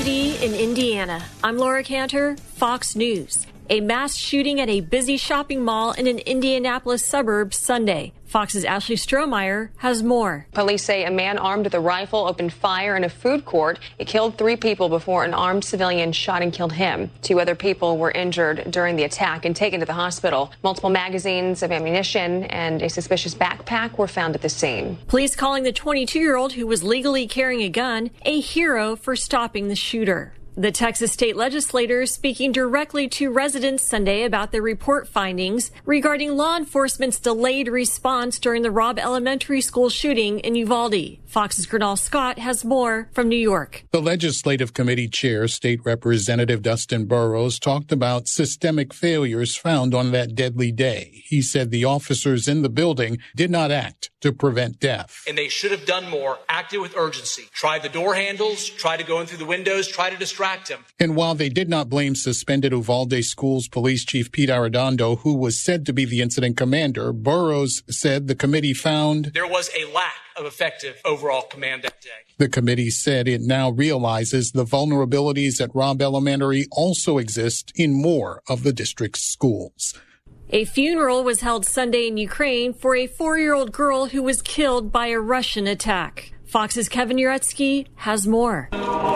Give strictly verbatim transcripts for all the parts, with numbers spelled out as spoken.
tragedy in Indiana. I'm Laura Cantor, Fox News. A mass shooting at a busy shopping mall in an Indianapolis suburb Sunday. Fox's Ashley Strohmeyer has more. Police say a man armed with a rifle opened fire in a food court. It killed three people before an armed civilian shot and killed him. Two other people were injured during the attack and taken to the hospital. Multiple magazines of ammunition and a suspicious backpack were found at the scene. Police calling the twenty-two-year-old who was legally carrying a gun a hero for stopping the shooter. The Texas state legislators speaking directly to residents Sunday about their report findings regarding law enforcement's delayed response during the Robb Elementary School shooting in Uvalde. Fox's Gernal Scott has more from New York. The Legislative Committee Chair, State Representative Dustin Burrows, talked about systemic failures found on that deadly day. He said the officers in the building did not act to prevent death. And they should have done more, acted with urgency, tried the door handles, tried to go in through the windows, tried to distract him. And while they did not blame suspended Uvalde Schools Police Chief Pete Arredondo, who was said to be the incident commander, Burrows said the committee found there was a lack of effective overall command that day. The committee said it now realizes the vulnerabilities at Robb Elementary also exist in more of the district's schools. A funeral was held Sunday in Ukraine for a four-year-old girl who was killed by a Russian attack. Fox's Kevin Uretsky has more.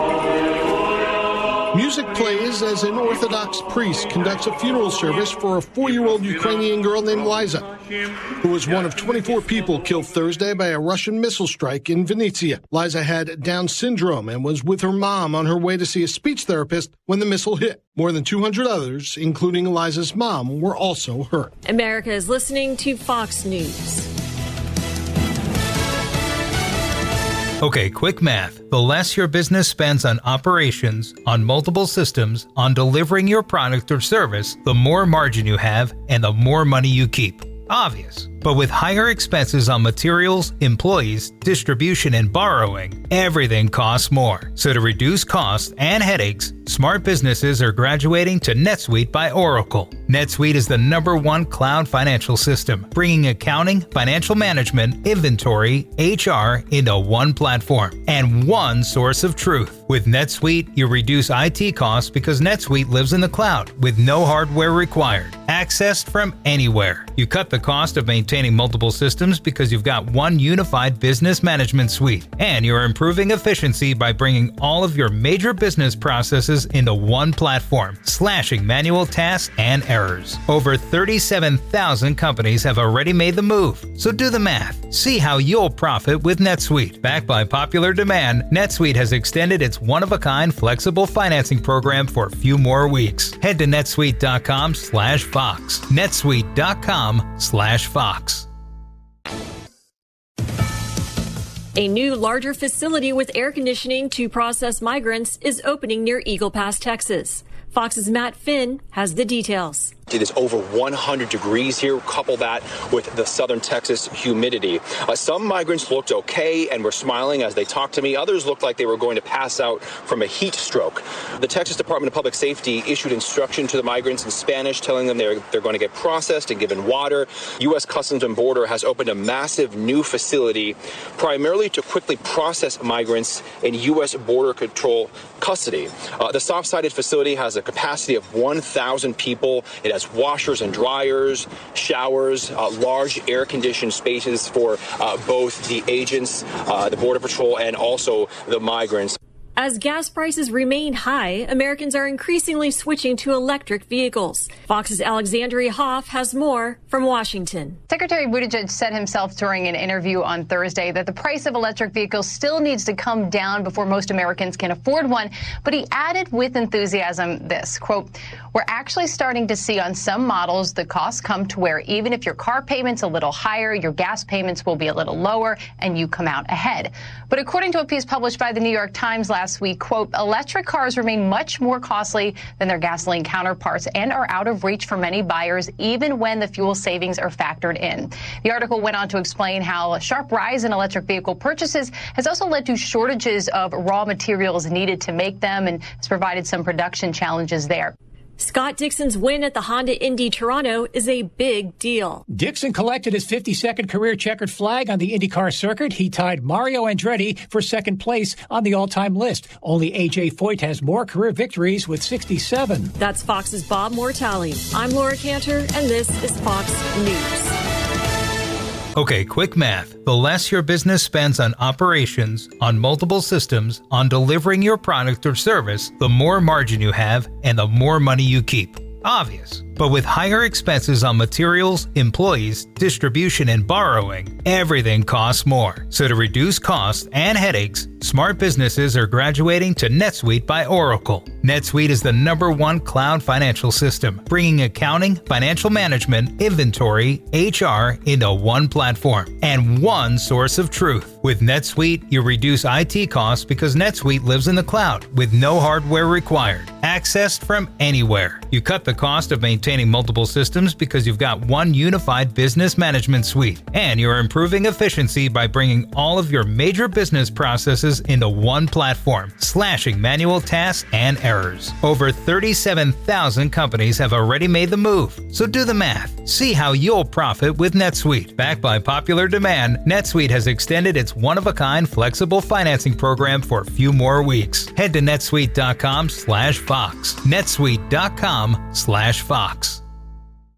Music plays as an Orthodox priest conducts a funeral service for a four-year-old Ukrainian girl named Liza, who was one of twenty-four people killed Thursday by a Russian missile strike in Vinnytsia. Liza had Down syndrome and was with her mom on her way to see a speech therapist when the missile hit. More than two hundred others, including Liza's mom, were also hurt. America is listening to Fox News. Okay, quick math. The less your business spends on operations, on multiple systems, on delivering your product or service, the more margin you have and the more money you keep. Obvious. But with higher expenses on materials, employees, distribution, and borrowing, everything costs more. So to reduce costs and headaches, smart businesses are graduating to NetSuite by Oracle. NetSuite is the number one cloud financial system, bringing accounting, financial management, inventory, H R into one platform and one source of truth. With NetSuite, you reduce I T costs because NetSuite lives in the cloud with no hardware required, accessed from anywhere. You cut the cost of maintaining multiple systems because you've got one unified business management suite, and you're improving efficiency by bringing all of your major business processes into one platform, slashing manual tasks and errors. Over thirty-seven thousand companies have already made the move, so do the math. See how you'll profit with NetSuite. Backed by popular demand, NetSuite has extended its one-of-a-kind flexible financing program for a few more weeks. Head to netsuite.com slash Fox. netsuite.com slash Fox. A new, larger facility with air conditioning to process migrants is opening near Eagle Pass, Texas. Fox's Matt Finn has the details. It is over one hundred degrees here. Couple that with the southern Texas humidity. Uh, some migrants looked okay and were smiling as they talked to me. Others looked like they were going to pass out from a heat stroke. The Texas Department of Public Safety issued instruction to the migrants in Spanish, telling them they're, they're going to get processed and given water. U S Customs and Border has opened a massive new facility primarily to quickly process migrants in U S Border Control custody. Uh, the soft-sided facility has a capacity of one thousand people. It has washers and dryers, showers, uh, large air-conditioned spaces for uh, both the agents, uh, the Border Patrol, and also the migrants. As gas prices remain high, Americans are increasingly switching to electric vehicles. Fox's Alexandria Hoff has more from Washington. Secretary Buttigieg said himself during an interview on Thursday that the price of electric vehicles still needs to come down before most Americans can afford one. But he added with enthusiasm this, quote, "We're actually starting to see on some models the costs come to where even if your car payment's a little higher, your gas payments will be a little lower and you come out ahead." But according to a piece published by the New York Times last week, quote, "Electric cars remain much more costly than their gasoline counterparts and are out of reach for many buyers, even when the fuel savings are factored in." The article went on to explain how a sharp rise in electric vehicle purchases has also led to shortages of raw materials needed to make them and has provided some production challenges there. Scott Dixon's win at the Honda Indy Toronto is a big deal. Dixon collected his fifty-second career checkered flag on the IndyCar circuit. He tied Mario Andretti for second place on the all-time list. Only A J Foyt has more career victories with sixty-seven. That's Fox's Bob Mortale. I'm Laura Cantor, and this is Fox News. Okay, quick math. The less your business spends on operations, on multiple systems, on delivering your product or service, the more margin you have and the more money you keep. Obvious. But with higher expenses on materials, employees, distribution, and borrowing, everything costs more. So to reduce costs and headaches, smart businesses are graduating to NetSuite by Oracle. NetSuite is the number one cloud financial system, bringing accounting, financial management, inventory, H R into one platform and one source of truth. With NetSuite, you reduce I T costs because NetSuite lives in the cloud with no hardware required, accessed from anywhere. You cut the cost of maintaining multiple systems because you've got one unified business management suite, and you're improving efficiency by bringing all of your major business processes into one platform, slashing manual tasks and errors. Over thirty-seven thousand companies have already made the move, so do the math. See how you'll profit with NetSuite. Backed by popular demand, NetSuite has extended its one-of-a-kind flexible financing program for a few more weeks. Head to netsuite dot com slash Fox. netsuite dot com slash Fox.